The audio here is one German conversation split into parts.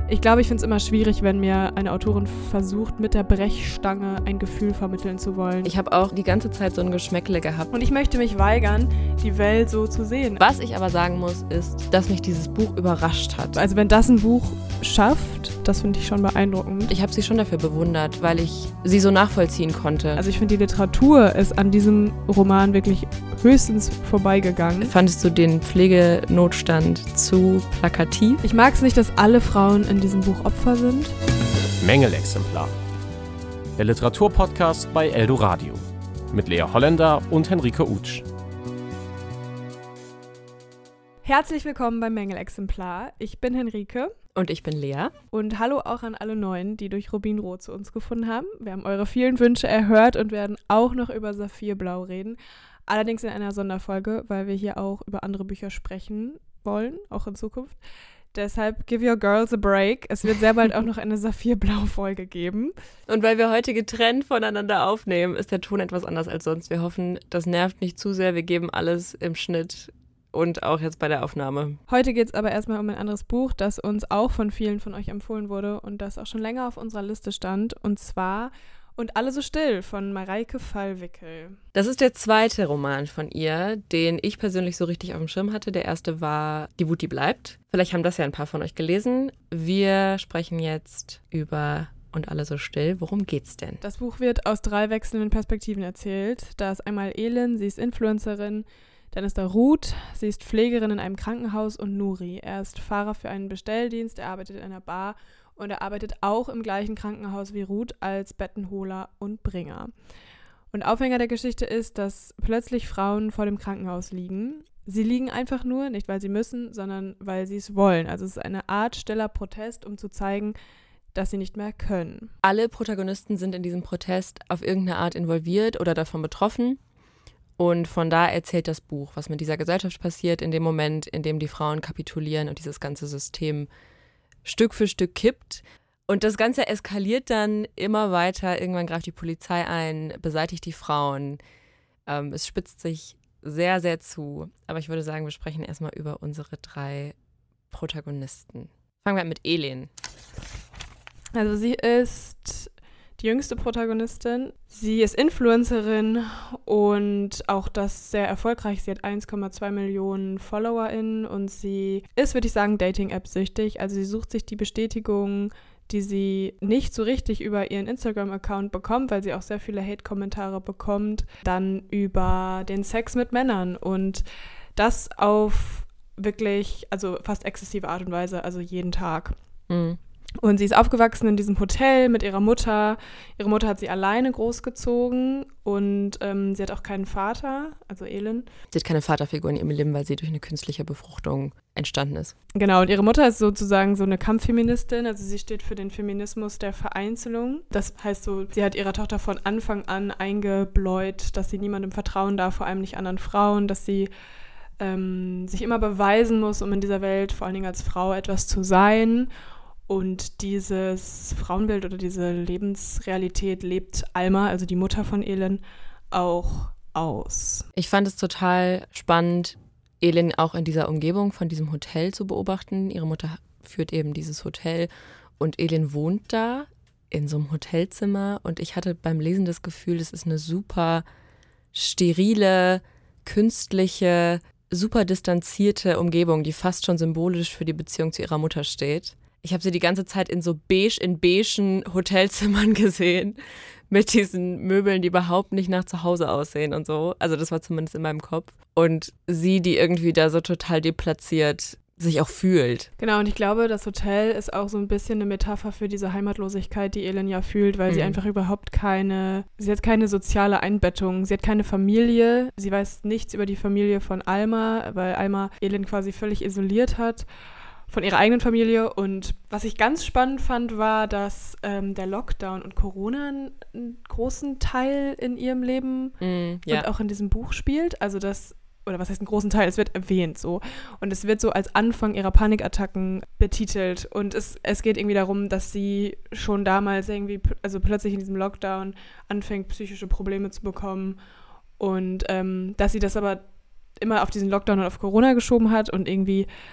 Ich glaube, ich finde es immer schwierig, wenn mir eine Autorin versucht, mit der Brechstange ein Gefühl vermitteln zu wollen. Ich habe auch die ganze Zeit so ein Geschmäckle gehabt. Und ich möchte mich weigern, die Welt so zu sehen. Was ich aber sagen muss, ist, dass mich dieses Buch überrascht hat. Also wenn das ein Buch schafft, das finde ich schon beeindruckend. Ich habe sie schon dafür bewundert, weil ich sie so nachvollziehen konnte. Also ich finde, die Literatur ist an diesem Roman wirklich höchstens vorbeigegangen. Fandest du den Pflegenotstand zu plakativ? Ich mag es nicht, dass alle Frauen in diesem Buch Opfer sind. Mängelexemplar. Der Literaturpodcast bei Eldoradio. Mit Lea Holländer und Henrike Utsch. Herzlich willkommen beim Mängelexemplar. Ich bin Henrike. Und ich bin Lea. Und hallo auch an alle Neuen, die durch Rubinrot zu uns gefunden haben. Wir haben eure vielen Wünsche erhört und werden auch noch über Saphirblau reden. Allerdings in einer Sonderfolge, weil wir hier auch über andere Bücher sprechen wollen, auch in Zukunft. Deshalb give your girls a break. Es wird sehr bald auch noch eine Saphirblau-Folge geben. Und weil wir heute getrennt voneinander aufnehmen, ist der Ton etwas anders als sonst. Wir hoffen, das nervt nicht zu sehr. Wir geben alles im Schnitt und auch jetzt bei der Aufnahme. Heute geht es aber erstmal um ein anderes Buch, das uns auch von vielen von euch empfohlen wurde und das auch schon länger auf unserer Liste stand. Und zwar Und alle so still von Mareike Fallwickel. Das ist der zweite Roman von ihr, den ich persönlich so richtig auf dem Schirm hatte. Der erste war Die Wut, die bleibt. Vielleicht haben das ja ein paar von euch gelesen. Wir sprechen jetzt über Und alle so still. Worum geht's denn? Das Buch wird aus 3 wechselnden Perspektiven erzählt. Da ist einmal Elin, sie ist Influencerin. Dann ist da Ruth, sie ist Pflegerin in einem Krankenhaus. Und Nuri, er ist Fahrer für einen Bestelldienst, er arbeitet in einer Bar. Und er arbeitet auch im gleichen Krankenhaus wie Ruth als Bettenholer und Bringer. Und Aufhänger der Geschichte ist, dass plötzlich Frauen vor dem Krankenhaus liegen. Sie liegen einfach nur, nicht weil sie müssen, sondern weil sie es wollen. Also es ist eine Art stiller Protest, um zu zeigen, dass sie nicht mehr können. Alle Protagonisten sind in diesem Protest auf irgendeine Art involviert oder davon betroffen. Und von da erzählt das Buch, was mit dieser Gesellschaft passiert, in dem Moment, in dem die Frauen kapitulieren und dieses ganze System Stück für Stück kippt. Und das Ganze eskaliert dann immer weiter. Irgendwann greift die Polizei ein, beseitigt die Frauen. Es spitzt sich sehr, sehr zu. Aber ich würde sagen, wir sprechen erstmal über unsere 3 Protagonisten. Fangen wir an mit Elin. Also sie ist die jüngste Protagonistin. Sie ist Influencerin und auch das sehr erfolgreich. Sie hat 1,2 Millionen FollowerInnen und sie ist, würde ich sagen, Dating-App-süchtig. Also sie sucht sich die Bestätigung, die sie nicht so richtig über ihren Instagram-Account bekommt, weil sie auch sehr viele Hate-Kommentare bekommt, dann über den Sex mit Männern und das auf wirklich, also fast exzessive Art und Weise, also jeden Tag. Mhm. Und sie ist aufgewachsen in diesem Hotel mit ihrer Mutter. Ihre Mutter hat sie alleine großgezogen und sie hat auch keinen Vater, also Elin. Sie hat keine Vaterfigur in ihrem Leben, weil sie durch eine künstliche Befruchtung entstanden ist. Genau, und ihre Mutter ist sozusagen so eine Kampffeministin, also sie steht für den Feminismus der Vereinzelung. Das heißt so, sie hat ihrer Tochter von Anfang an eingebläut, dass sie niemandem vertrauen darf, vor allem nicht anderen Frauen, dass sie sich immer beweisen muss, um in dieser Welt vor allen Dingen als Frau etwas zu sein. Und dieses Frauenbild oder diese Lebensrealität lebt Alma, also die Mutter von Elin, auch aus. Ich fand es total spannend, Elin auch in dieser Umgebung von diesem Hotel zu beobachten. Ihre Mutter führt eben dieses Hotel und Elin wohnt da in so einem Hotelzimmer. Und ich hatte beim Lesen das Gefühl, das ist eine super sterile, künstliche, super distanzierte Umgebung, die fast schon symbolisch für die Beziehung zu ihrer Mutter steht. Ich habe sie die ganze Zeit in so beigen Hotelzimmern gesehen, mit diesen Möbeln, die überhaupt nicht nach zu Hause aussehen und so. Also das war zumindest in meinem Kopf. Und sie, die irgendwie da so total deplatziert sich auch fühlt. Genau, und ich glaube, das Hotel ist auch so ein bisschen eine Metapher für diese Heimatlosigkeit, die Elin ja fühlt, weil sie einfach überhaupt sie hat keine soziale Einbettung, sie hat keine Familie, sie weiß nichts über die Familie von Alma, weil Alma Elin quasi völlig isoliert hat von ihrer eigenen Familie. Und was ich ganz spannend fand, war, dass der Lockdown und Corona einen großen Teil in ihrem Leben und auch in diesem Buch spielt. Also oder was heißt einen großen Teil, es wird erwähnt so. Und es wird so als Anfang ihrer Panikattacken betitelt. Und es geht irgendwie darum, dass sie schon damals irgendwie, also plötzlich in diesem Lockdown anfängt, psychische Probleme zu bekommen. Und dass sie das aber immer auf diesen Lockdown und auf Corona geschoben hat und irgendwie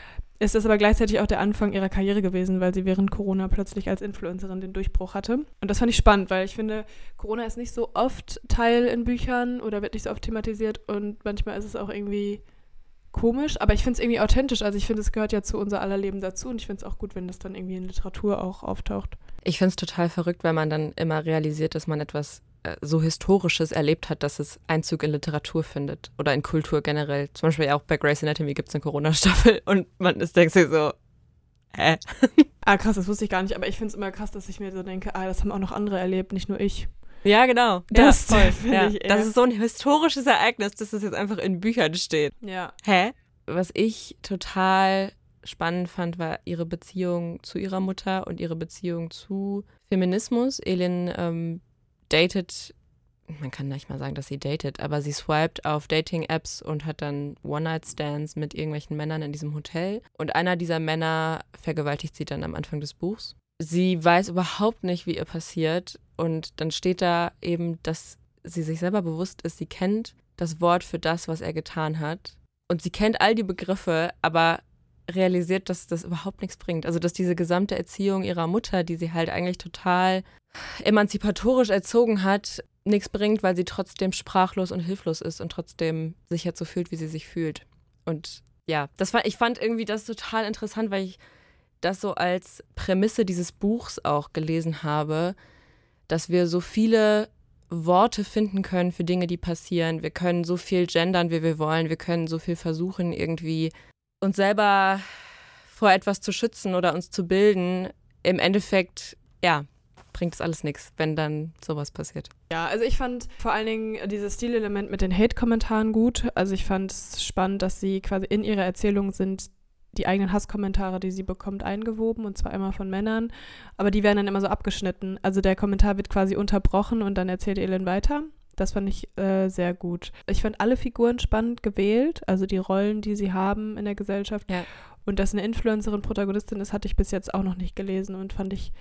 ist das aber gleichzeitig auch der Anfang ihrer Karriere gewesen, weil sie während Corona plötzlich als Influencerin den Durchbruch hatte. Und das fand ich spannend, weil ich finde, Corona ist nicht so oft Teil in Büchern oder wird nicht so oft thematisiert und manchmal ist es auch irgendwie komisch, aber ich finde es irgendwie authentisch. Also ich finde, es gehört ja zu unser aller Leben dazu und ich finde es auch gut, wenn das dann irgendwie in Literatur auch auftaucht. Ich finde es total verrückt, weil man dann immer realisiert, dass man etwas so Historisches erlebt hat, dass es Einzug in Literatur findet oder in Kultur generell. Zum Beispiel auch bei Grey's Anatomy gibt es eine Corona-Staffel und man denkt sich so, hä? Krass, das wusste ich gar nicht, aber ich finde es immer krass, dass ich mir so denke, das haben auch noch andere erlebt, nicht nur ich. Ja, genau. Das ja, finde ich eher. Das ist so ein historisches Ereignis, dass das jetzt einfach in Büchern steht. Ja. Hä? Was ich total spannend fand, war ihre Beziehung zu ihrer Mutter und ihre Beziehung zu Feminismus. Elin datet, man kann nicht mal sagen, dass sie datet, aber sie swiped auf Dating-Apps und hat dann One-Night-Stands mit irgendwelchen Männern in diesem Hotel. Und einer dieser Männer vergewaltigt sie dann am Anfang des Buchs. Sie weiß überhaupt nicht, wie ihr passiert. Und dann steht da eben, dass sie sich selber bewusst ist, sie kennt das Wort für das, was er getan hat. Und sie kennt all die Begriffe, aber realisiert, dass das überhaupt nichts bringt. Also dass diese gesamte Erziehung ihrer Mutter, die sie halt eigentlich total emanzipatorisch erzogen hat, nichts bringt, weil sie trotzdem sprachlos und hilflos ist und trotzdem sich jetzt so fühlt, wie sie sich fühlt. Und ja, ich fand irgendwie das total interessant, weil ich das so als Prämisse dieses Buchs auch gelesen habe, dass wir so viele Worte finden können für Dinge, die passieren. Wir können so viel gendern, wie wir wollen. Wir können so viel versuchen, irgendwie uns selber vor etwas zu schützen oder uns zu bilden. Im Endeffekt, ja, bringt es alles nichts, wenn dann sowas passiert. Ja, also ich fand vor allen Dingen dieses Stilelement mit den Hate-Kommentaren gut. Also ich fand es spannend, dass sie quasi in ihrer Erzählung sind die eigenen Hasskommentare, die sie bekommt, eingewoben, und zwar immer von Männern, aber die werden dann immer so abgeschnitten. Also der Kommentar wird quasi unterbrochen und dann erzählt Elin weiter. Das fand ich sehr gut. Ich fand alle Figuren spannend gewählt, also die Rollen, die sie haben in der Gesellschaft. Ja. Und dass eine Influencerin Protagonistin ist, hatte ich bis jetzt auch noch nicht gelesen und fand ich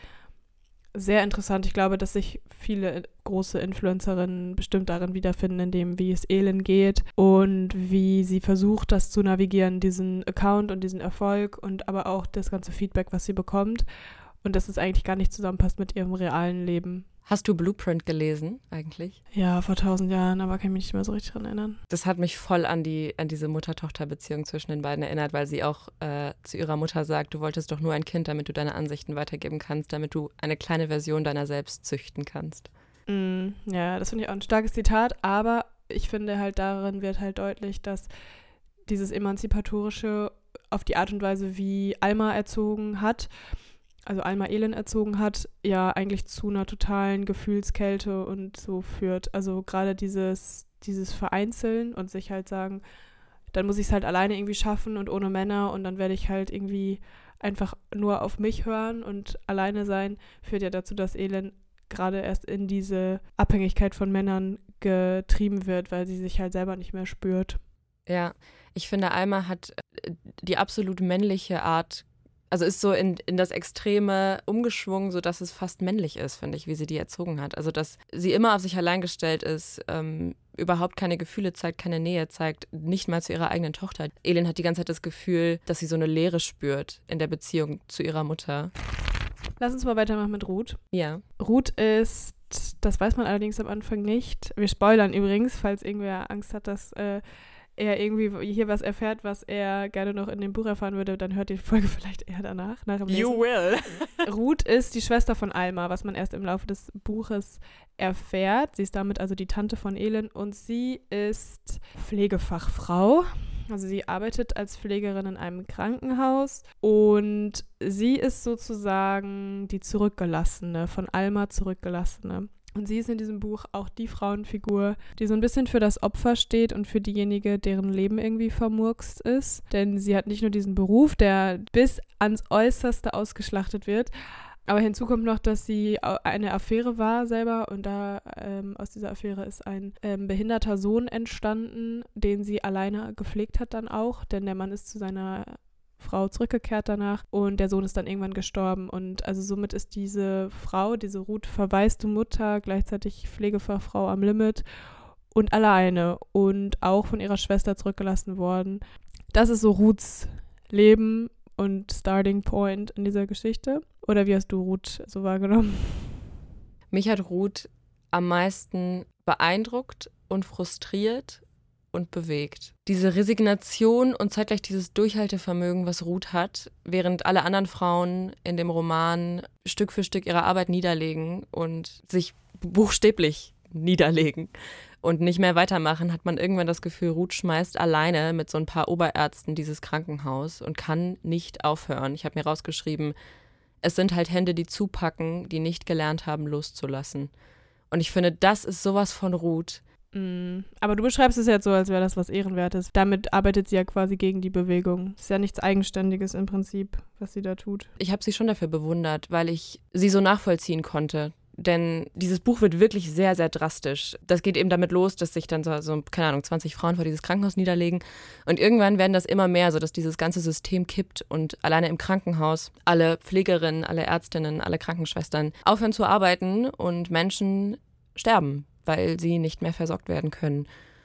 sehr interessant. Ich glaube, dass sich viele große Influencerinnen bestimmt darin wiederfinden, in dem, wie es Elin geht und wie sie versucht, das zu navigieren, diesen Account und diesen Erfolg und aber auch das ganze Feedback, was sie bekommt. Und dass es eigentlich gar nicht zusammenpasst mit ihrem realen Leben. Hast du Blueprint gelesen eigentlich? Ja, vor 1000 Jahren, aber kann ich mich nicht mehr so richtig dran erinnern. Das hat mich voll an diese Mutter-Tochter-Beziehung zwischen den beiden erinnert, weil sie auch zu ihrer Mutter sagt, du wolltest doch nur ein Kind, damit du deine Ansichten weitergeben kannst, damit du eine kleine Version deiner selbst züchten kannst. Ja, das finde ich auch ein starkes Zitat, aber ich finde halt, darin wird halt deutlich, dass dieses Emanzipatorische auf die Art und Weise, wie Alma erzogen hat, also Alma Elin erzogen hat, ja eigentlich zu einer totalen Gefühlskälte und so führt. Also gerade dieses Vereinzeln und sich halt sagen, dann muss ich es halt alleine irgendwie schaffen und ohne Männer und dann werde ich halt irgendwie einfach nur auf mich hören und alleine sein, führt ja dazu, dass Elin gerade erst in diese Abhängigkeit von Männern getrieben wird, weil sie sich halt selber nicht mehr spürt. Ja, ich finde, Alma hat die absolut männliche Art, also ist so in das Extreme umgeschwungen, sodass es fast männlich ist, finde ich, wie sie die erzogen hat. Also, dass sie immer auf sich allein gestellt ist, überhaupt keine Gefühle zeigt, keine Nähe zeigt, nicht mal zu ihrer eigenen Tochter. Elin hat die ganze Zeit das Gefühl, dass sie so eine Leere spürt in der Beziehung zu ihrer Mutter. Lass uns mal weitermachen mit Ruth. Ja. Ruth ist, das weiß man allerdings am Anfang nicht. Wir spoilern übrigens, falls irgendwer Angst hat, dass er irgendwie hier was erfährt, was er gerne noch in dem Buch erfahren würde, dann hört die Folge vielleicht eher danach, nach dem Lesen. You will. Ruth ist die Schwester von Alma, was man erst im Laufe des Buches erfährt. Sie ist damit also die Tante von Elin und sie ist Pflegefachfrau. Also sie arbeitet als Pflegerin in einem Krankenhaus und sie ist sozusagen die Zurückgelassene, von Alma Zurückgelassene. Und sie ist in diesem Buch auch die Frauenfigur, die so ein bisschen für das Opfer steht und für diejenige, deren Leben irgendwie vermurkst ist. Denn sie hat nicht nur diesen Beruf, der bis ans Äußerste ausgeschlachtet wird, aber hinzu kommt noch, dass sie eine Affäre war selber und da aus dieser Affäre ist ein behinderter Sohn entstanden, den sie alleine gepflegt hat dann auch, denn der Mann ist zu seiner Frau zurückgekehrt danach und der Sohn ist dann irgendwann gestorben und also somit ist diese Frau, diese Ruth, verwaiste Mutter, gleichzeitig Pflegefachfrau am Limit und alleine und auch von ihrer Schwester zurückgelassen worden. Das ist so Ruths Leben und Starting Point in dieser Geschichte? Oder wie hast du Ruth so wahrgenommen? Mich hat Ruth am meisten beeindruckt und frustriert und bewegt. Diese Resignation und zeitgleich dieses Durchhaltevermögen, was Ruth hat, während alle anderen Frauen in dem Roman Stück für Stück ihre Arbeit niederlegen und sich buchstäblich niederlegen und nicht mehr weitermachen, hat man irgendwann das Gefühl, Ruth schmeißt alleine mit so ein paar Oberärzten dieses Krankenhaus und kann nicht aufhören. Ich habe mir rausgeschrieben, es sind halt Hände, die zupacken, die nicht gelernt haben, loszulassen. Und ich finde, das ist sowas von Ruth. Aber du beschreibst es jetzt so, als wäre das was Ehrenwertes. Damit arbeitet sie ja quasi gegen die Bewegung. Ist ja nichts Eigenständiges im Prinzip, was sie da tut. Ich habe sie schon dafür bewundert, weil ich sie so nachvollziehen konnte. Denn dieses Buch wird wirklich sehr, sehr drastisch. Das geht eben damit los, dass sich dann so keine Ahnung, 20 Frauen vor dieses Krankenhaus niederlegen. Und irgendwann werden das immer mehr, sodass dieses ganze System kippt und alleine im Krankenhaus alle Pflegerinnen, alle Ärztinnen, alle Krankenschwestern aufhören zu arbeiten und Menschen sterben, weil sie nicht mehr versorgt werden können.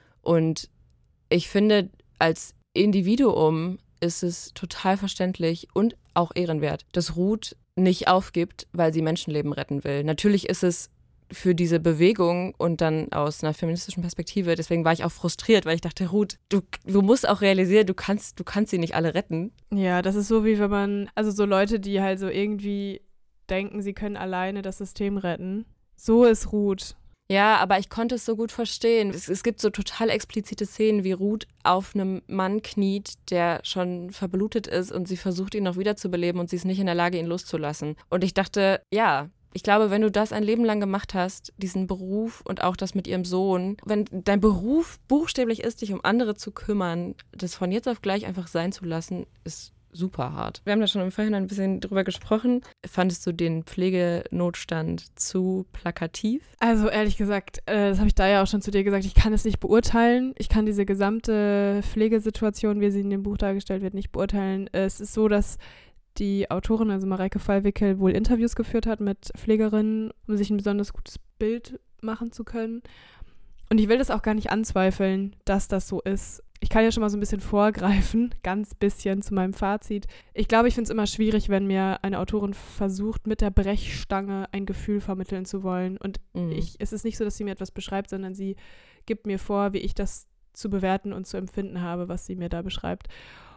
Und ich finde, als Individuum ist es total verständlich und auch ehrenwert, dass Ruth nicht aufgibt, weil sie Menschenleben retten will. Natürlich ist es für diese Bewegung und dann aus einer feministischen Perspektive, deswegen war ich auch frustriert, weil ich dachte, Ruth, du musst auch realisieren, du kannst sie nicht alle retten. Ja, das ist so, wie wenn man, also so Leute, die halt so irgendwie denken, sie können alleine das System retten. So ist Ruth. Ja, aber ich konnte es so gut verstehen. Es gibt so total explizite Szenen, wie Ruth auf einem Mann kniet, der schon verblutet ist und sie versucht, ihn noch wiederzubeleben und sie ist nicht in der Lage, ihn loszulassen. Und ich dachte, ja, ich glaube, wenn du das ein Leben lang gemacht hast, diesen Beruf und auch das mit ihrem Sohn, wenn dein Beruf buchstäblich ist, dich um andere zu kümmern, das von jetzt auf gleich einfach sein zu lassen, ist super hart. Wir haben da schon im Vorhinein ein bisschen drüber gesprochen. Fandest du den Pflegenotstand zu plakativ? Also ehrlich gesagt, das habe ich da ja auch schon zu dir gesagt, ich kann es nicht beurteilen. Ich kann diese gesamte Pflegesituation, wie sie in dem Buch dargestellt wird, nicht beurteilen. Es ist so, dass die Autorin, also Mareike Fallwickel, wohl Interviews geführt hat mit Pflegerinnen, um sich ein besonders gutes Bild machen zu können. Und ich will das auch gar nicht anzweifeln, dass das so ist. Ich kann ja schon mal so ein bisschen vorgreifen, ganz bisschen zu meinem Fazit. Ich glaube, ich finde es immer schwierig, wenn mir eine Autorin versucht, mit der Brechstange ein Gefühl vermitteln zu wollen. Und es ist nicht so, dass sie mir etwas beschreibt, sondern sie gibt mir vor, wie ich das zu bewerten und zu empfinden habe, was sie mir da beschreibt.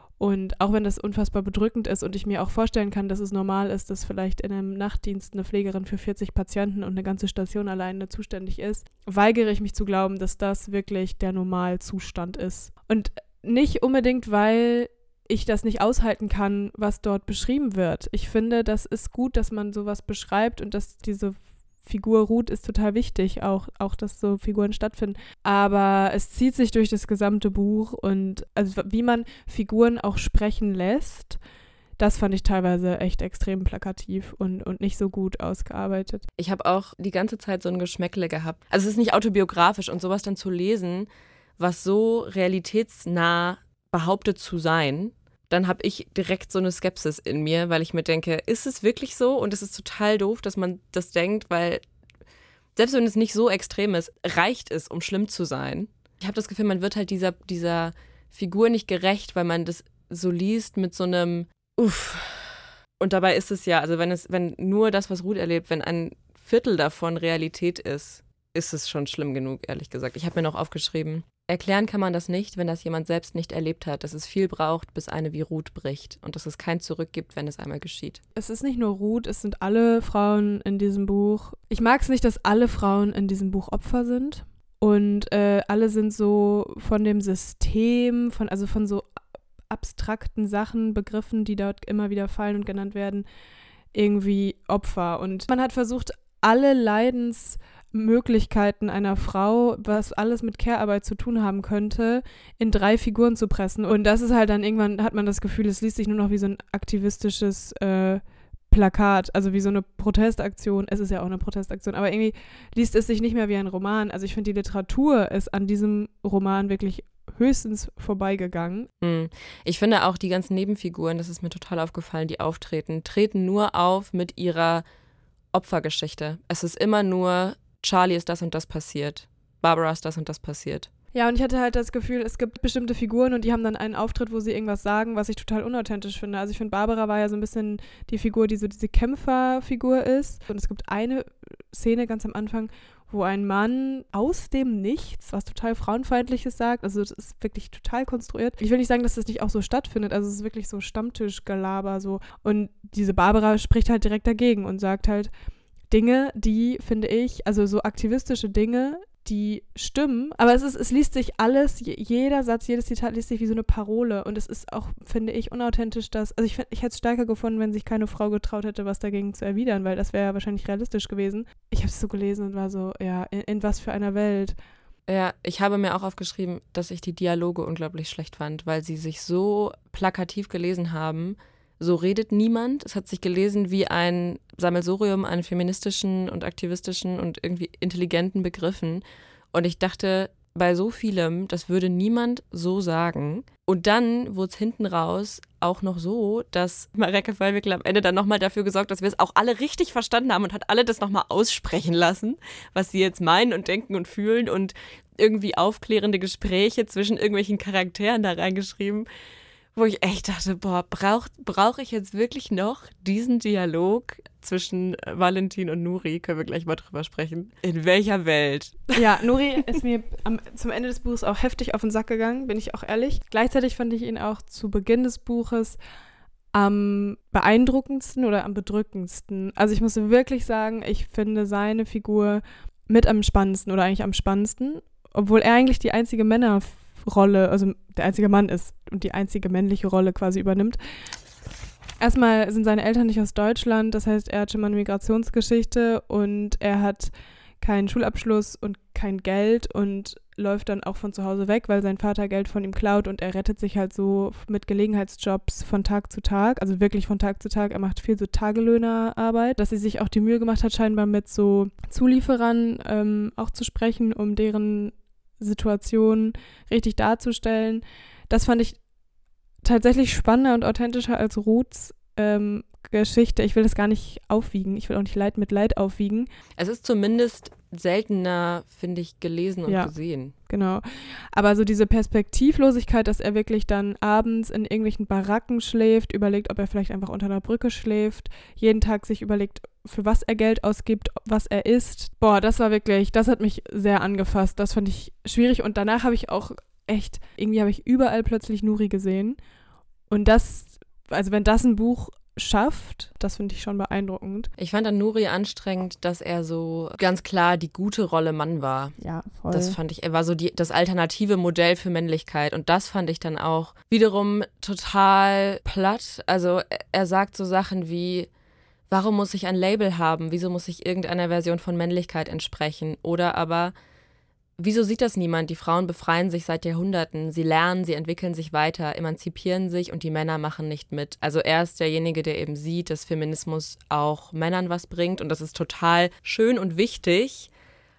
Und auch wenn das unfassbar bedrückend ist und ich mir auch vorstellen kann, dass es normal ist, dass vielleicht in einem Nachtdienst eine Pflegerin für 40 Patienten und eine ganze Station alleine zuständig ist, weigere ich mich zu glauben, dass das wirklich der Normalzustand ist. Und nicht unbedingt, weil ich das nicht aushalten kann, was dort beschrieben wird. Ich finde, das ist gut, dass man sowas beschreibt und dass diese Figur Ruth ist total wichtig, auch dass so Figuren stattfinden. Aber es zieht sich durch das gesamte Buch und also wie man Figuren auch sprechen lässt, das fand ich teilweise echt extrem plakativ und nicht so gut ausgearbeitet. Ich habe auch die ganze Zeit so ein Geschmäckle gehabt. Also es ist nicht autobiografisch und sowas dann zu lesen, was so realitätsnah behauptet zu sein, dann habe ich direkt so eine Skepsis in mir, weil ich mir denke, ist es wirklich so? Und es ist total doof, dass man das denkt, weil selbst wenn es nicht so extrem ist, reicht es, um schlimm zu sein. Ich habe das Gefühl, man wird halt dieser Figur nicht gerecht, weil man das so liest mit so einem Uff. Und dabei ist es ja, also wenn nur das, was Ruth erlebt, wenn ein Viertel davon Realität ist es schon schlimm genug, ehrlich gesagt. Ich habe mir noch aufgeschrieben, erklären kann man das nicht, wenn das jemand selbst nicht erlebt hat, dass es viel braucht, bis eine wie Ruth bricht und dass es kein Zurück gibt, wenn es einmal geschieht. Es ist nicht nur Ruth, es sind alle Frauen in diesem Buch. Ich mag es nicht, dass alle Frauen in diesem Buch Opfer sind und alle sind so von dem System, von so abstrakten Sachen, Begriffen, die dort immer wieder fallen und genannt werden, irgendwie Opfer. Und man hat versucht, alle Leidensmöglichkeiten einer Frau, was alles mit Care-Arbeit zu tun haben könnte, in 3 Figuren zu pressen. Und das ist halt dann irgendwann, hat man das Gefühl, es liest sich nur noch wie so ein aktivistisches Plakat, also wie so eine Protestaktion. Es ist ja auch eine Protestaktion, aber irgendwie liest es sich nicht mehr wie ein Roman. Also ich finde, die Literatur ist an diesem Roman wirklich höchstens vorbeigegangen. Ich finde auch die ganzen Nebenfiguren, das ist mir total aufgefallen, die treten nur auf mit ihrer Opfergeschichte. Es ist immer nur, Charlie ist das und das passiert, Barbara ist das und das passiert. Ja, und ich hatte halt das Gefühl, es gibt bestimmte Figuren und die haben dann einen Auftritt, wo sie irgendwas sagen, was ich total unauthentisch finde. Also ich finde, Barbara war ja so ein bisschen die Figur, die so diese Kämpferfigur ist. Und es gibt eine Szene ganz am Anfang, wo ein Mann aus dem Nichts was total Frauenfeindliches sagt. Also das ist wirklich total konstruiert. Ich will nicht sagen, dass das nicht auch so stattfindet. Also es ist wirklich so Stammtischgelaber so. Und diese Barbara spricht halt direkt dagegen und sagt halt Dinge, die, finde ich, also so aktivistische Dinge, die stimmen, aber es liest sich alles, jeder Satz, jedes Zitat liest sich wie so eine Parole und es ist auch, finde ich, unauthentisch, dass, also ich hätte es stärker gefunden, wenn sich keine Frau getraut hätte, was dagegen zu erwidern, weil das wäre ja wahrscheinlich realistisch gewesen. Ich habe es so gelesen und war so, ja, in was für einer Welt. Ja, ich habe mir auch aufgeschrieben, dass ich die Dialoge unglaublich schlecht fand, weil sie sich so plakativ gelesen haben. So redet niemand. Es hat sich gelesen wie ein Sammelsurium an feministischen und aktivistischen und irgendwie intelligenten Begriffen. Und ich dachte, bei so vielem, das würde niemand so sagen. Und dann wurde es hinten raus auch noch so, dass Mareike Fallwickel am Ende dann nochmal dafür gesorgt, dass wir es auch alle richtig verstanden haben und hat alle das nochmal aussprechen lassen, was sie jetzt meinen und denken und fühlen und irgendwie aufklärende Gespräche zwischen irgendwelchen Charakteren da reingeschrieben. Wo ich echt dachte, boah, brauch ich jetzt wirklich noch diesen Dialog zwischen Valentin und Nuri? Können wir gleich mal drüber sprechen. In welcher Welt? Ja, Nuri ist mir zum Ende des Buches auch heftig auf den Sack gegangen, bin ich auch ehrlich. Gleichzeitig fand ich ihn auch zu Beginn des Buches am beeindruckendsten oder am bedrückendsten. Also ich muss wirklich sagen, ich finde seine Figur mit am spannendsten oder eigentlich am spannendsten, obwohl er eigentlich die einzige Männerrolle, also der einzige Mann ist und die einzige männliche Rolle quasi übernimmt. Erstmal sind seine Eltern nicht aus Deutschland, das heißt, er hat schon mal eine Migrationsgeschichte und er hat keinen Schulabschluss und kein Geld und läuft dann auch von zu Hause weg, weil sein Vater Geld von ihm klaut und er rettet sich halt so mit Gelegenheitsjobs von Tag zu Tag, also wirklich von Tag zu Tag. Er macht viel so Tagelöhnerarbeit, dass sie sich auch die Mühe gemacht hat, scheinbar mit so Zulieferern auch zu sprechen, um deren Situation richtig darzustellen. Das fand ich tatsächlich spannender und authentischer als Ruths Geschichte. Ich will das gar nicht aufwiegen. Ich will auch nicht Leid mit Leid aufwiegen. Es ist zumindest seltener, finde ich, gelesen und gesehen. Genau. Aber so diese Perspektivlosigkeit, dass er wirklich dann abends in irgendwelchen Baracken schläft, überlegt, ob er vielleicht einfach unter einer Brücke schläft, jeden Tag sich überlegt, für was er Geld ausgibt, was er isst. Boah, das hat mich sehr angefasst. Das fand ich schwierig und danach habe ich auch irgendwie habe ich überall plötzlich Nuri gesehen. Und also wenn das ein Buch schafft, das finde ich schon beeindruckend. Ich fand an Nuri anstrengend, dass er so ganz klar die gute Rolle Mann war. Ja, voll. Das fand ich, er war so das alternative Modell für Männlichkeit und das fand ich dann auch wiederum total platt. Also er sagt so Sachen wie, warum muss ich ein Label haben? Wieso muss ich irgendeiner Version von Männlichkeit entsprechen? Oder aber, wieso sieht das niemand? Die Frauen befreien sich seit Jahrhunderten. Sie lernen, sie entwickeln sich weiter, emanzipieren sich und die Männer machen nicht mit. Also er ist derjenige, der eben sieht, dass Feminismus auch Männern was bringt und das ist total schön und wichtig.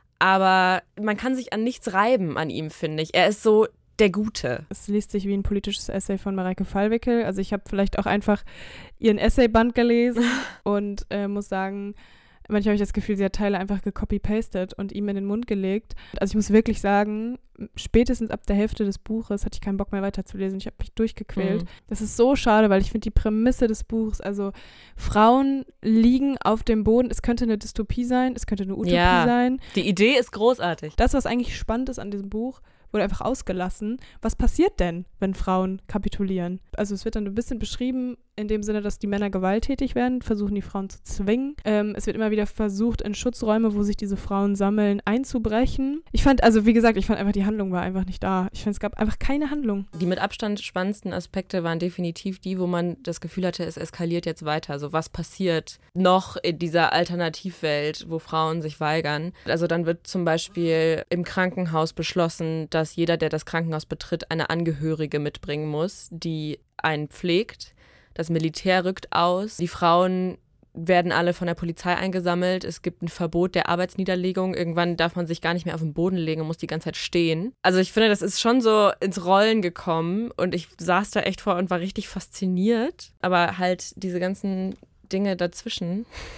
Aber man kann sich an nichts reiben an ihm, finde ich. Er ist so der Gute. Es liest sich wie ein politisches Essay von Mareike Fallwickel. Also ich habe vielleicht auch einfach ihren Essayband gelesen und muss sagen, manchmal habe ich das Gefühl, sie hat Teile einfach gecopy-pastet und ihm in den Mund gelegt. Also ich muss wirklich sagen, spätestens ab der Hälfte des Buches hatte ich keinen Bock mehr weiterzulesen. Ich habe mich durchgequält. Das ist so schade, weil ich finde die Prämisse des Buchs, also Frauen liegen auf dem Boden, es könnte eine Dystopie sein, es könnte eine Utopie sein. Die Idee ist großartig. Das, was eigentlich spannend ist an diesem Buch, wurde einfach ausgelassen. Was passiert denn, wenn Frauen kapitulieren? Also es wird dann ein bisschen beschrieben, in dem Sinne, dass die Männer gewalttätig werden, versuchen die Frauen zu zwingen. Es wird immer wieder versucht, in Schutzräume, wo sich diese Frauen sammeln, einzubrechen. Ich fand einfach, die Handlung war einfach nicht da. Ich fand, es gab einfach keine Handlung. Die mit Abstand spannendsten Aspekte waren definitiv die, wo man das Gefühl hatte, es eskaliert jetzt weiter. Also was passiert noch in dieser Alternativwelt, wo Frauen sich weigern? Also dann wird zum Beispiel im Krankenhaus beschlossen, dass jeder, der das Krankenhaus betritt, eine Angehörige mitbringen muss, die einen pflegt. Das Militär rückt aus. Die Frauen werden alle von der Polizei eingesammelt. Es gibt ein Verbot der Arbeitsniederlegung. Irgendwann darf man sich gar nicht mehr auf den Boden legen und muss die ganze Zeit stehen. Also ich finde, das ist schon so ins Rollen gekommen und ich saß da echt vor und war richtig fasziniert. Aber halt diese ganzen Dinge dazwischen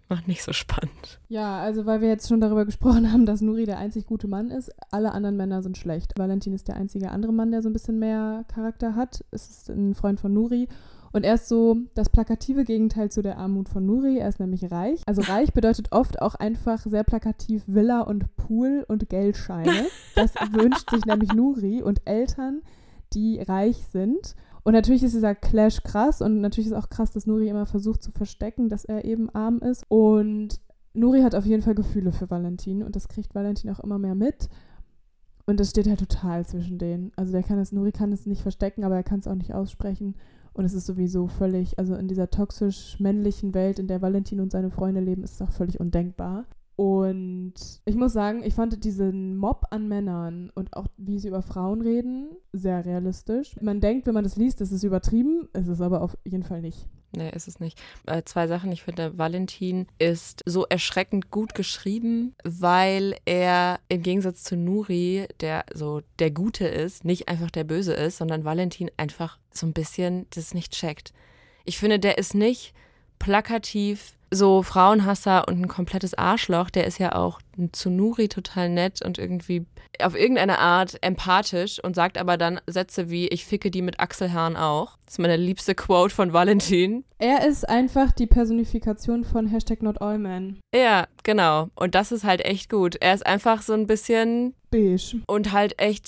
macht nicht so spannend. Ja, also weil wir jetzt schon darüber gesprochen haben, dass Nuri der einzig gute Mann ist, alle anderen Männer sind schlecht. Valentin ist der einzige andere Mann, der so ein bisschen mehr Charakter hat. Es ist ein Freund von Nuri. Und er ist so das plakative Gegenteil zu der Armut von Nuri. Er ist nämlich reich. Also reich bedeutet oft auch einfach sehr plakativ Villa und Pool und Geldscheine. Das wünscht sich nämlich Nuri und Eltern, die reich sind. Und natürlich ist dieser Clash krass und natürlich ist auch krass, dass Nuri immer versucht zu verstecken, dass er eben arm ist. Und Nuri hat auf jeden Fall Gefühle für Valentin und das kriegt Valentin auch immer mehr mit. Und das steht halt total zwischen denen. Also Nuri kann es nicht verstecken, aber er kann es auch nicht aussprechen. Und es ist sowieso völlig, also in dieser toxisch männlichen Welt, in der Valentin und seine Freunde leben, ist es auch völlig undenkbar. Und ich muss sagen, ich fand diesen Mob an Männern und auch wie sie über Frauen reden, sehr realistisch. Man denkt, wenn man das liest, das ist übertrieben, es ist aber auf jeden Fall nicht. Nee, ist es nicht. 2 Sachen. Ich finde, Valentin ist so erschreckend gut geschrieben, weil er im Gegensatz zu Nuri, der so der Gute ist, nicht einfach der Böse ist, sondern Valentin einfach so ein bisschen das nicht checkt. Ich finde, der ist nicht plakativ so Frauenhasser und ein komplettes Arschloch. Der ist ja auch zu Nuri total nett und irgendwie auf irgendeine Art empathisch und sagt aber dann Sätze wie, ich ficke die mit Achselhaaren auch. Das ist meine liebste Quote von Valentin. Er ist einfach die Personifikation von #NotAllMen. Ja, genau. Und das ist halt echt gut. Er ist einfach so ein bisschen beige. Und halt echt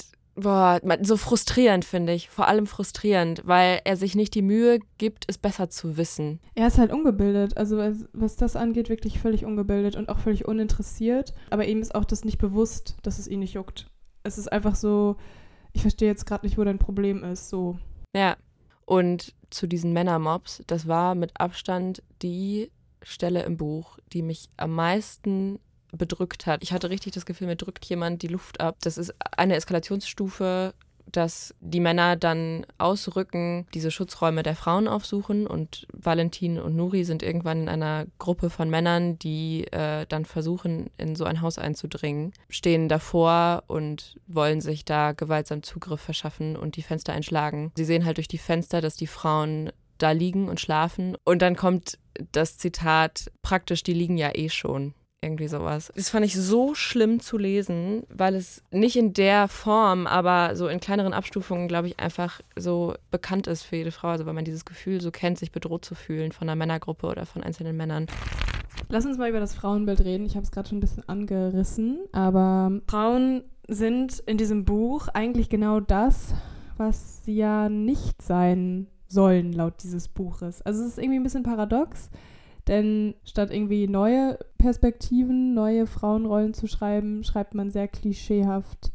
so frustrierend, finde ich. Vor allem frustrierend, weil er sich nicht die Mühe gibt, es besser zu wissen. Er ist halt ungebildet. Also was das angeht, wirklich völlig ungebildet und auch völlig uninteressiert. Aber ihm ist auch das nicht bewusst, dass es ihn nicht juckt. Es ist einfach so, ich verstehe jetzt gerade nicht, wo dein Problem ist. So. Ja, und zu diesen Männermobs, das war mit Abstand die Stelle im Buch, die mich am meisten bedrückt hat. Ich hatte richtig das Gefühl, mir drückt jemand die Luft ab. Das ist eine Eskalationsstufe, dass die Männer dann ausrücken, diese Schutzräume der Frauen aufsuchen und Valentin und Nuri sind irgendwann in einer Gruppe von Männern, die dann versuchen, in so ein Haus einzudringen, stehen davor und wollen sich da gewaltsam Zugriff verschaffen und die Fenster einschlagen. Sie sehen halt durch die Fenster, dass die Frauen da liegen und schlafen und dann kommt das Zitat, praktisch, die liegen ja eh schon. Irgendwie sowas. Das fand ich so schlimm zu lesen, weil es nicht in der Form, aber so in kleineren Abstufungen, glaube ich, einfach so bekannt ist für jede Frau. Also weil man dieses Gefühl so kennt, sich bedroht zu fühlen von einer Männergruppe oder von einzelnen Männern. Lass uns mal über das Frauenbild reden. Ich habe es gerade schon ein bisschen angerissen, aber Frauen sind in diesem Buch eigentlich genau das, was sie ja nicht sein sollen, laut dieses Buches. Also es ist irgendwie ein bisschen paradox. Denn statt irgendwie neue Perspektiven, neue Frauenrollen zu schreiben, schreibt man sehr klischeehafte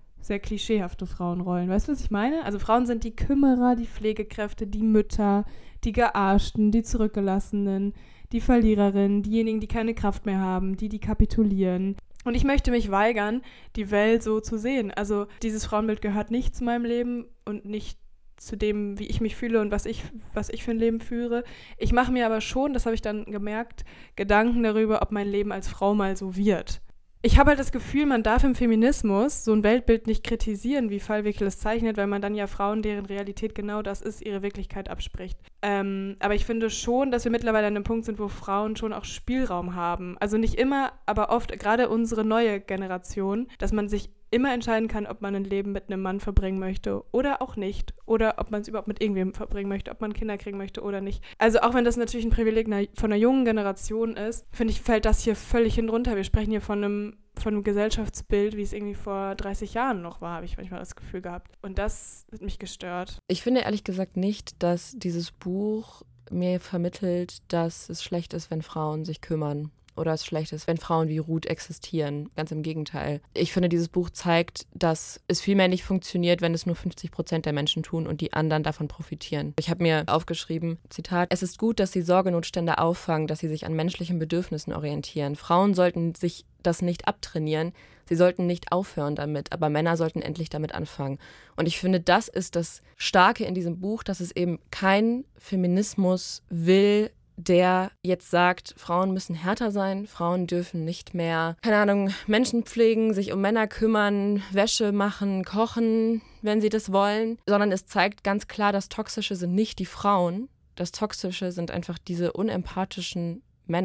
Frauenrollen. Weißt du, was ich meine? Also Frauen sind die Kümmerer, die Pflegekräfte, die Mütter, die Gearschten, die Zurückgelassenen, die Verliererinnen, diejenigen, die keine Kraft mehr haben, die kapitulieren. Und ich möchte mich weigern, die Welt so zu sehen. Also dieses Frauenbild gehört nicht zu meinem Leben und nicht zu dem, wie ich mich fühle und was ich für ein Leben führe. Ich mache mir aber schon, das habe ich dann gemerkt, Gedanken darüber, ob mein Leben als Frau mal so wird. Ich habe halt das Gefühl, man darf im Feminismus so ein Weltbild nicht kritisieren, wie Fallwickel es zeichnet, weil man dann ja Frauen, deren Realität genau das ist, ihre Wirklichkeit abspricht. Aber ich finde schon, dass wir mittlerweile an einem Punkt sind, wo Frauen schon auch Spielraum haben. Also nicht immer, aber oft, gerade unsere neue Generation, dass man sich immer entscheiden kann, ob man ein Leben mit einem Mann verbringen möchte oder auch nicht. Oder ob man es überhaupt mit irgendwem verbringen möchte, ob man Kinder kriegen möchte oder nicht. Also auch wenn das natürlich ein Privileg von einer jungen Generation ist, finde ich, fällt das hier völlig hinunter. Wir sprechen hier von einem Gesellschaftsbild, wie es irgendwie vor 30 Jahren noch war, habe ich manchmal das Gefühl gehabt. Und das hat mich gestört. Ich finde ehrlich gesagt nicht, dass dieses Buch mir vermittelt, dass es schlecht ist, wenn Frauen sich kümmern. Oder es schlecht ist, wenn Frauen wie Ruth existieren. Ganz im Gegenteil. Ich finde, dieses Buch zeigt, dass es vielmehr nicht funktioniert, wenn es nur 50% der Menschen tun und die anderen davon profitieren. Ich habe mir aufgeschrieben, Zitat, es ist gut, dass sie Sorgenotstände auffangen, dass sie sich an menschlichen Bedürfnissen orientieren. Frauen sollten sich das nicht abtrainieren, sie sollten nicht aufhören damit, aber Männer sollten endlich damit anfangen. Und ich finde, das ist das Starke in diesem Buch, dass es eben kein Feminismus will, der jetzt sagt, Frauen müssen härter sein, Frauen dürfen nicht mehr, keine Ahnung, Menschen pflegen, sich um Männer kümmern, Wäsche machen, kochen, wenn sie das wollen, sondern es zeigt ganz klar, das Toxische sind nicht die Frauen, das Toxische sind einfach diese unempathischen Männer.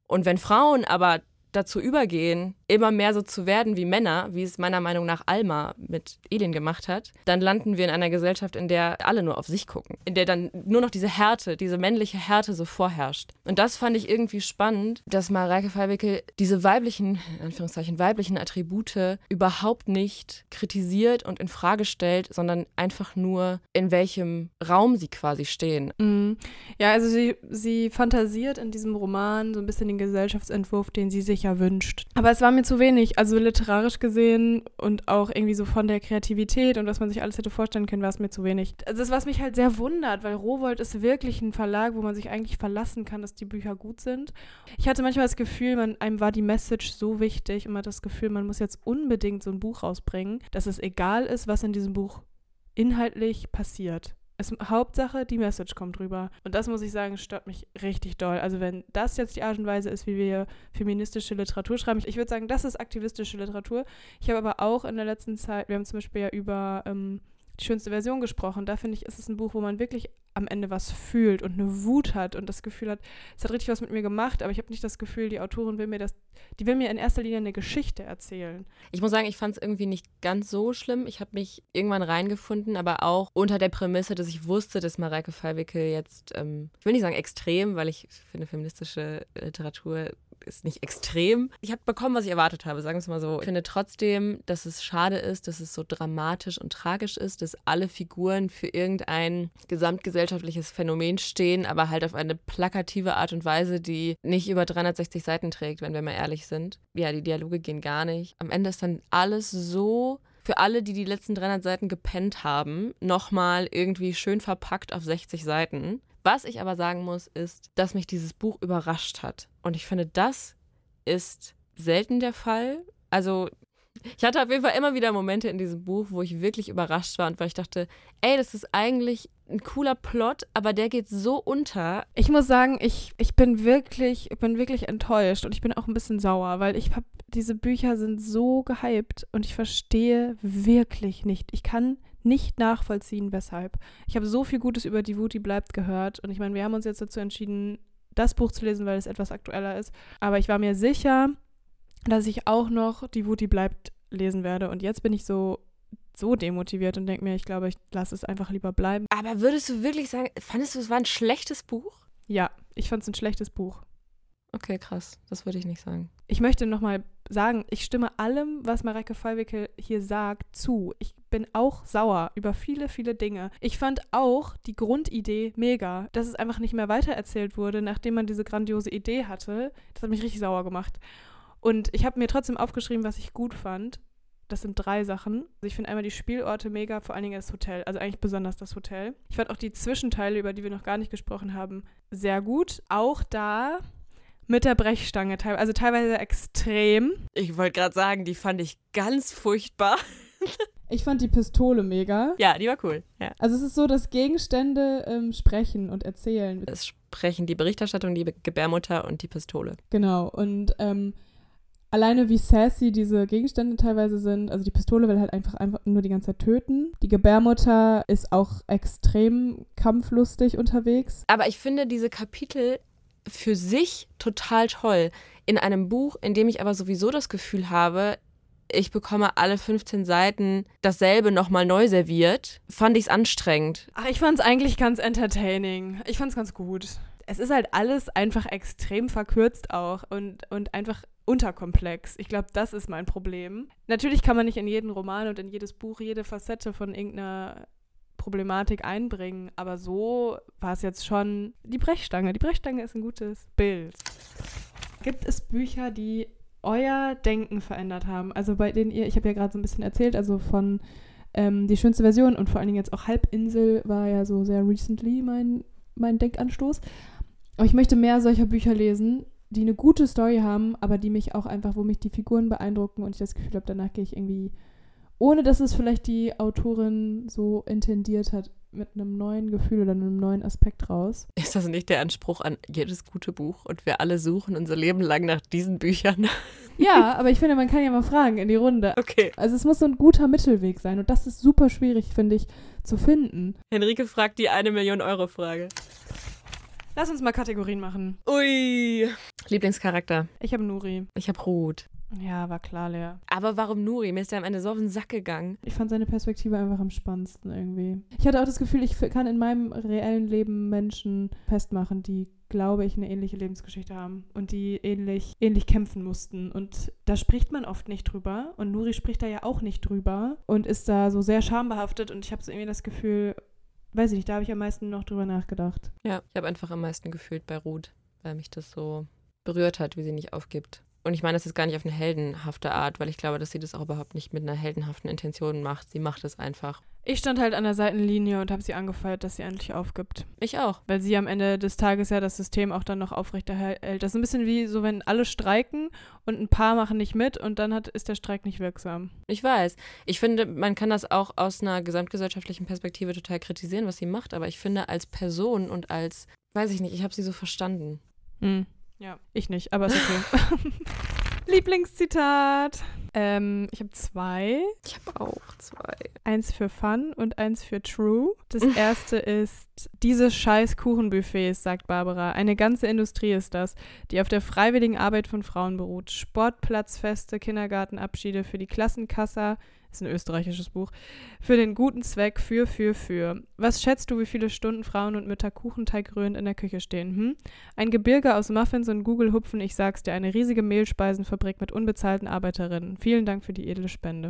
Und wenn Frauen aber dazu übergehen, immer mehr so zu werden wie Männer, wie es meiner Meinung nach Alma mit Elin gemacht hat, dann landen wir in einer Gesellschaft, in der alle nur auf sich gucken, in der dann nur noch diese Härte, diese männliche Härte so vorherrscht. Und das fand ich irgendwie spannend, dass Mareike Fallwickel diese weiblichen, in Anführungszeichen, weiblichen Attribute überhaupt nicht kritisiert und in Frage stellt, sondern einfach nur, in welchem Raum sie quasi stehen. Ja, also sie fantasiert in diesem Roman so ein bisschen den Gesellschaftsentwurf, den sie sich ja wünscht. Aber es war mir zu wenig, also literarisch gesehen und auch irgendwie so von der Kreativität und was man sich alles hätte vorstellen können, war es mir zu wenig. Also das, was mich halt sehr wundert, weil Rowohlt ist wirklich ein Verlag, wo man sich eigentlich verlassen kann, dass die Bücher gut sind. Ich hatte manchmal das Gefühl, einem war die Message so wichtig und man hat das Gefühl, man muss jetzt unbedingt so ein Buch rausbringen, dass es egal ist, was in diesem Buch inhaltlich passiert. Hauptsache, die Message kommt rüber. Und das, muss ich sagen, stört mich richtig doll. Also wenn das jetzt die Art und Weise ist, wie wir feministische Literatur schreiben, ich würde sagen, das ist aktivistische Literatur. Ich habe aber auch in der letzten Zeit, wir haben zum Beispiel ja über die schönste Version gesprochen, da finde ich, ist es ein Buch, wo man wirklich am Ende was fühlt und eine Wut hat und das Gefühl hat, es hat richtig was mit mir gemacht, aber ich habe nicht das Gefühl, die Autorin will mir in erster Linie eine Geschichte erzählen. Ich muss sagen, ich fand es irgendwie nicht ganz so schlimm. Ich habe mich irgendwann reingefunden, aber auch unter der Prämisse, dass ich wusste, dass Mareike Fallwickel jetzt, ich will nicht sagen extrem, weil ich finde, feministische Literatur ist nicht extrem. Ich habe bekommen, was ich erwartet habe, sagen wir es mal so. Ich finde trotzdem, dass es schade ist, dass es so dramatisch und tragisch ist, dass alle Figuren für irgendein gesamtgesellschaftliches Phänomen stehen, aber halt auf eine plakative Art und Weise, die nicht über 360 Seiten trägt, wenn wir mal ehrlich sind. Ja, die Dialoge gehen gar nicht. Am Ende ist dann alles so, für alle, die letzten 300 Seiten gepennt haben, nochmal irgendwie schön verpackt auf 60 Seiten. Was ich aber sagen muss, ist, dass mich dieses Buch überrascht hat. Und ich finde, das ist selten der Fall. Also ich hatte auf jeden Fall immer wieder Momente in diesem Buch, wo ich wirklich überrascht war und weil ich dachte, ey, das ist eigentlich ein cooler Plot, aber der geht so unter. Ich muss sagen, ich bin wirklich enttäuscht und ich bin auch ein bisschen sauer, weil diese Bücher sind so gehypt und ich verstehe wirklich nicht. Ich kann nicht nachvollziehen, weshalb. Ich habe so viel Gutes über Die Wut, die bleibt gehört und ich meine, wir haben uns jetzt dazu entschieden, das Buch zu lesen, weil es etwas aktueller ist, aber ich war mir sicher, dass ich auch noch Die Wut, die bleibt lesen werde und jetzt bin ich so demotiviert und denke mir, ich glaube, ich lasse es einfach lieber bleiben. Aber würdest du wirklich sagen, fandest du, es war ein schlechtes Buch? Ja, ich fand es ein schlechtes Buch. Okay, krass. Das würde ich nicht sagen. Ich möchte nochmal sagen, ich stimme allem, was Mareike Fallwickel hier sagt, zu. Ich bin auch sauer über viele, viele Dinge. Ich fand auch die Grundidee mega, dass es einfach nicht mehr weitererzählt wurde, nachdem man diese grandiose Idee hatte. Das hat mich richtig sauer gemacht. Und ich habe mir trotzdem aufgeschrieben, was ich gut fand. Das sind 3 Sachen. Also ich finde einmal die Spielorte mega, vor allen Dingen das Hotel. Also eigentlich besonders das Hotel. Ich fand auch die Zwischenteile, über die wir noch gar nicht gesprochen haben, sehr gut. Auch da mit der Brechstange, also teilweise extrem. Ich wollte gerade sagen, die fand ich ganz furchtbar. Ich fand die Pistole mega. Ja, die war cool. Ja. Also es ist so, dass Gegenstände sprechen und erzählen. Es sprechen die Berichterstattung, die Gebärmutter und die Pistole. Genau. Und alleine wie sassy diese Gegenstände teilweise sind, also die Pistole will halt einfach nur die ganze Zeit töten. Die Gebärmutter ist auch extrem kampflustig unterwegs. Aber ich finde diese Kapitel für sich total toll. In einem Buch, in dem ich aber sowieso das Gefühl habe, ich bekomme alle 15 Seiten dasselbe nochmal neu serviert, fand ich es anstrengend. Ach, ich fand es eigentlich ganz entertaining. Ich fand es ganz gut. Es ist halt alles einfach extrem verkürzt auch und einfach unterkomplex. Ich glaube, das ist mein Problem. Natürlich kann man nicht in jeden Roman und in jedes Buch jede Facette von irgendeiner Problematik einbringen, aber so war es jetzt schon die Brechstange. Die Brechstange ist ein gutes Bild. Gibt es Bücher, die euer Denken verändert haben? Also bei denen ich habe ja gerade so ein bisschen erzählt, also von die schönste Version und vor allen Dingen jetzt auch Halbinsel war ja so sehr recently mein Denkanstoß. Aber ich möchte mehr solcher Bücher lesen, die eine gute Story haben, aber die mich auch einfach, wo mich die Figuren beeindrucken und ich das Gefühl habe, danach gehe ich irgendwie, ohne dass es vielleicht die Autorin so intendiert hat, mit einem neuen Gefühl oder einem neuen Aspekt raus. Ist das nicht der Anspruch an jedes gute Buch und wir alle suchen unser Leben lang nach diesen Büchern? Ja, aber ich finde, man kann ja mal fragen in die Runde. Okay. Also es muss so ein guter Mittelweg sein und das ist super schwierig, finde ich, zu finden. Henrike fragt die 1 Million Euro Frage. Lass uns mal Kategorien machen. Ui. Lieblingscharakter. Ich habe Nuri. Ich habe Ruth. Ja, war klar, Lea. Aber warum Nuri? Mir ist der am Ende so auf den Sack gegangen. Ich fand seine Perspektive einfach am spannendsten irgendwie. Ich hatte auch das Gefühl, ich kann in meinem reellen Leben Menschen festmachen, die, glaube ich, eine ähnliche Lebensgeschichte haben und die ähnlich kämpfen mussten. Und da spricht man oft nicht drüber. Und Nuri spricht da ja auch nicht drüber und ist da so sehr schambehaftet. Und ich habe so irgendwie das Gefühl, weiß ich nicht, da habe ich am meisten noch drüber nachgedacht. Ja, ich habe einfach am meisten gefühlt bei Ruth, weil mich das so berührt hat, wie sie nicht aufgibt. Und ich meine, das ist gar nicht auf eine heldenhafte Art, weil ich glaube, dass sie das auch überhaupt nicht mit einer heldenhaften Intention macht. Sie macht es einfach. Ich stand halt an der Seitenlinie und habe sie angefeuert, dass sie endlich aufgibt. Ich auch. Weil sie am Ende des Tages ja das System auch dann noch aufrechterhält. Das ist ein bisschen wie so, wenn alle streiken und ein paar machen nicht mit und dann ist der Streik nicht wirksam. Ich weiß. Ich finde, man kann das auch aus einer gesamtgesellschaftlichen Perspektive total kritisieren, was sie macht. Aber ich finde, als Person und als, weiß ich nicht, ich habe sie so verstanden. Ja, ich nicht, aber ist okay. Lieblingszitat. Ich habe 2. Ich habe auch 2. Eins für Fun und eins für True. Das erste ist, diese scheiß Kuchenbuffets, sagt Barbara. Eine ganze Industrie ist das, die auf der freiwilligen Arbeit von Frauen beruht. Sportplatzfeste, Kindergartenabschiede für die Klassenkasser, ist ein österreichisches Buch, für den guten Zweck, für. Was schätzt du, wie viele Stunden Frauen und Mütter Kuchenteig rührend in der Küche stehen? Ein Gebirge aus Muffins und Gugelhupfen, ich sag's dir, eine riesige Mehlspeisenfabrik mit unbezahlten Arbeiterinnen. Vielen Dank für die edle Spende.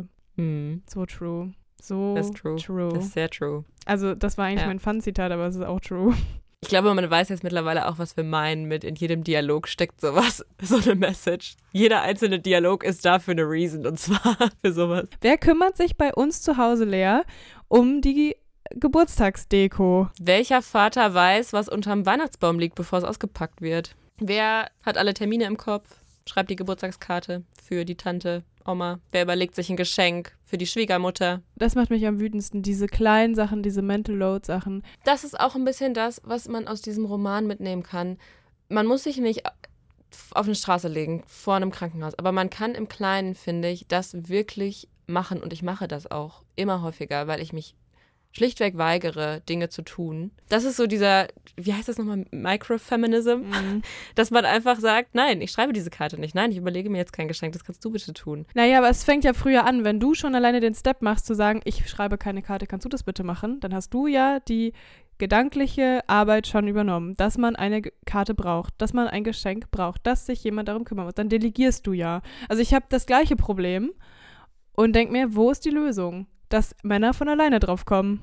So true. So das ist true. Das ist sehr true. Also das war eigentlich mein Fun-Zitat, aber es ist auch true. Ich glaube, man weiß jetzt mittlerweile auch, was wir meinen mit in jedem Dialog steckt sowas, so eine Message. Jeder einzelne Dialog ist da für eine Reason und zwar für sowas. Wer kümmert sich bei uns zu Hause, Lea, um die Geburtstagsdeko? Welcher Vater weiß, was unterm Weihnachtsbaum liegt, bevor es ausgepackt wird? Wer hat alle Termine im Kopf? Schreibt die Geburtstagskarte für die Tante, Oma. Wer überlegt sich ein Geschenk für die Schwiegermutter? Das macht mich am wütendsten, diese kleinen Sachen, diese Mental Load Sachen. Das ist auch ein bisschen das, was man aus diesem Roman mitnehmen kann. Man muss sich nicht auf eine Straße legen, vor einem Krankenhaus. Aber man kann im Kleinen, finde ich, das wirklich machen. Und ich mache das auch immer häufiger, weil ich mich schlichtweg weigere, Dinge zu tun. Das ist so dieser, wie heißt das nochmal, Microfeminism? Dass man einfach sagt, nein, ich schreibe diese Karte nicht. Nein, ich überlege mir jetzt kein Geschenk, das kannst du bitte tun. Naja, aber es fängt ja früher an, wenn du schon alleine den Step machst, zu sagen, ich schreibe keine Karte, kannst du das bitte machen? Dann hast du ja die gedankliche Arbeit schon übernommen, dass man eine Karte braucht, dass man ein Geschenk braucht, dass sich jemand darum kümmern muss. Dann delegierst du ja. Also ich habe das gleiche Problem und denke mir, wo ist die Lösung? Dass Männer von alleine drauf kommen.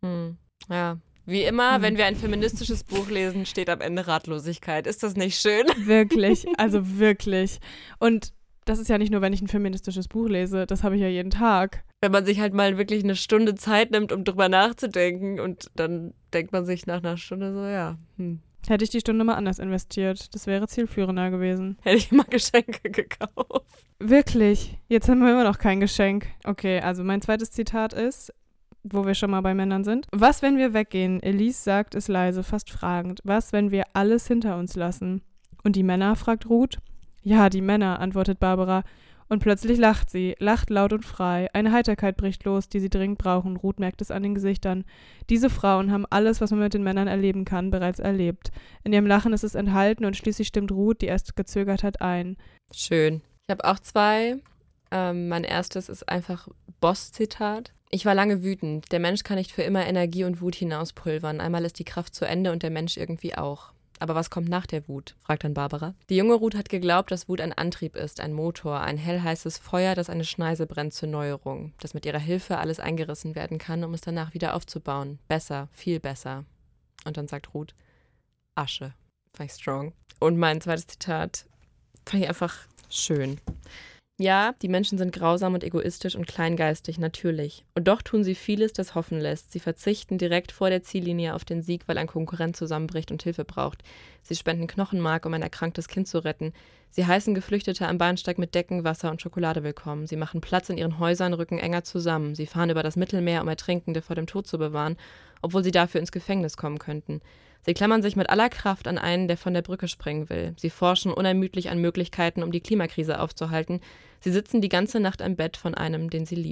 Ja, wie immer, wenn wir ein feministisches Buch lesen, steht am Ende Ratlosigkeit. Ist das nicht schön? Wirklich, also wirklich. Und das ist ja nicht nur, wenn ich ein feministisches Buch lese, das habe ich ja jeden Tag. Wenn man sich halt mal wirklich eine Stunde Zeit nimmt, um drüber nachzudenken und dann denkt man sich nach einer Stunde so, ja, Hätte ich die Stunde mal anders investiert. Das wäre zielführender gewesen. Hätte ich mal Geschenke gekauft. Wirklich. Jetzt haben wir immer noch kein Geschenk. Okay, also mein zweites Zitat ist, wo wir schon mal bei Männern sind. Was, wenn wir weggehen? Elise sagt es leise, fast fragend. Was, wenn wir alles hinter uns lassen? Und die Männer, fragt Ruth. Ja, die Männer, antwortet Barbara. Und plötzlich lacht sie, lacht laut und frei. Eine Heiterkeit bricht los, die sie dringend brauchen. Ruth merkt es an den Gesichtern. Diese Frauen haben alles, was man mit den Männern erleben kann, bereits erlebt. In ihrem Lachen ist es enthalten und schließlich stimmt Ruth, die erst gezögert hat, ein. Schön. Ich habe auch 2. Mein erstes ist einfach Boss-Zitat. Ich war lange wütend. Der Mensch kann nicht für immer Energie und Wut hinauspulvern. Einmal ist die Kraft zu Ende und der Mensch irgendwie auch. Aber was kommt nach der Wut? Fragt dann Barbara. Die junge Ruth hat geglaubt, dass Wut ein Antrieb ist, ein Motor, ein hellheißes Feuer, das eine Schneise brennt zur Neuerung, dass mit ihrer Hilfe alles eingerissen werden kann, um es danach wieder aufzubauen. Besser, viel besser. Und dann sagt Ruth, Asche. Fand ich strong. Und mein zweites Zitat fand ich einfach schön. Ja, die Menschen sind grausam und egoistisch und kleingeistig, natürlich. Und doch tun sie vieles, das hoffen lässt. Sie verzichten direkt vor der Ziellinie auf den Sieg, weil ein Konkurrent zusammenbricht und Hilfe braucht. Sie spenden Knochenmark, um ein erkranktes Kind zu retten. Sie heißen Geflüchtete am Bahnsteig mit Decken, Wasser und Schokolade willkommen. Sie machen Platz in ihren Häusern, rücken enger zusammen. Sie fahren über das Mittelmeer, um Ertrinkende vor dem Tod zu bewahren, obwohl sie dafür ins Gefängnis kommen könnten. Sie klammern sich mit aller Kraft an einen, der von der Brücke springen will. Sie forschen unermüdlich an Möglichkeiten, um die Klimakrise aufzuhalten. Sie sitzen die ganze Nacht am Bett von einem, den sie lieben.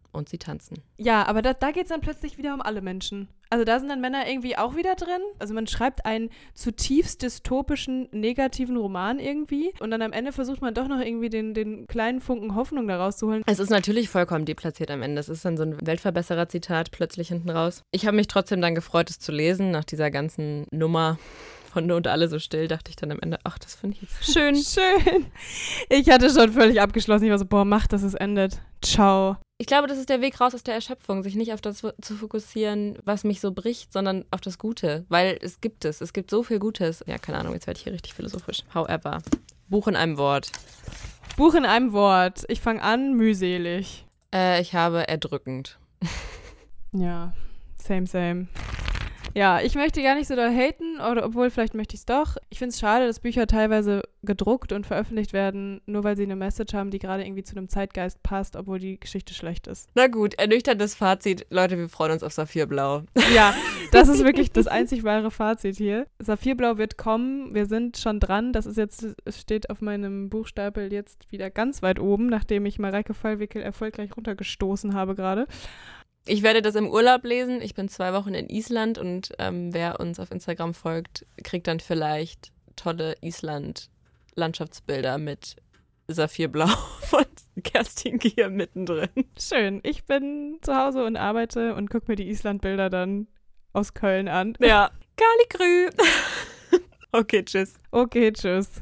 und sie tanzen. Ja, aber da geht es dann plötzlich wieder um alle Menschen. Also da sind dann Männer irgendwie auch wieder drin. Also man schreibt einen zutiefst dystopischen, negativen Roman irgendwie und dann am Ende versucht man doch noch irgendwie den kleinen Funken Hoffnung da rauszuholen. Es ist natürlich vollkommen deplatziert am Ende. Es ist dann so ein Weltverbesserer-Zitat plötzlich hinten raus. Ich habe mich trotzdem dann gefreut, es zu lesen. Nach dieser ganzen Nummer von Nur und alle so still, dachte ich dann am Ende, ach, das finde ich jetzt schön. Schön. Ich hatte schon völlig abgeschlossen. Ich war so, boah, mach, dass es endet. Ciao. Ich glaube, das ist der Weg raus aus der Erschöpfung, sich nicht auf das zu fokussieren, was mich so bricht, sondern auf das Gute. Weil es gibt so viel Gutes. Ja, keine Ahnung, jetzt werde ich hier richtig philosophisch. However, Buch in einem Wort. Buch in einem Wort. Ich fange an, mühselig. Ich habe erdrückend. Ja, same. Ja, ich möchte gar nicht so doll haten, oder obwohl vielleicht möchte ich es doch. Ich finde es schade, dass Bücher teilweise gedruckt und veröffentlicht werden, nur weil sie eine Message haben, die gerade irgendwie zu einem Zeitgeist passt, obwohl die Geschichte schlecht ist. Na gut, ernüchterndes Fazit. Leute, wir freuen uns auf Saphirblau. Ja, das ist wirklich das einzig wahre Fazit hier. Saphirblau wird kommen, wir sind schon dran. Das ist jetzt, es steht auf meinem Buchstapel jetzt wieder ganz weit oben, nachdem ich Mareike Vollwickel erfolgreich runtergestoßen habe gerade. Ich werde das im Urlaub lesen. Ich bin 2 Wochen in Island und wer uns auf Instagram folgt, kriegt dann vielleicht tolle Island-Landschaftsbilder mit Saphirblau von Kerstin Gier mittendrin. Schön. Ich bin zu Hause und arbeite und gucke mir die Island-Bilder dann aus Köln an. Ja. Kaligrü. Okay, tschüss. Okay, tschüss.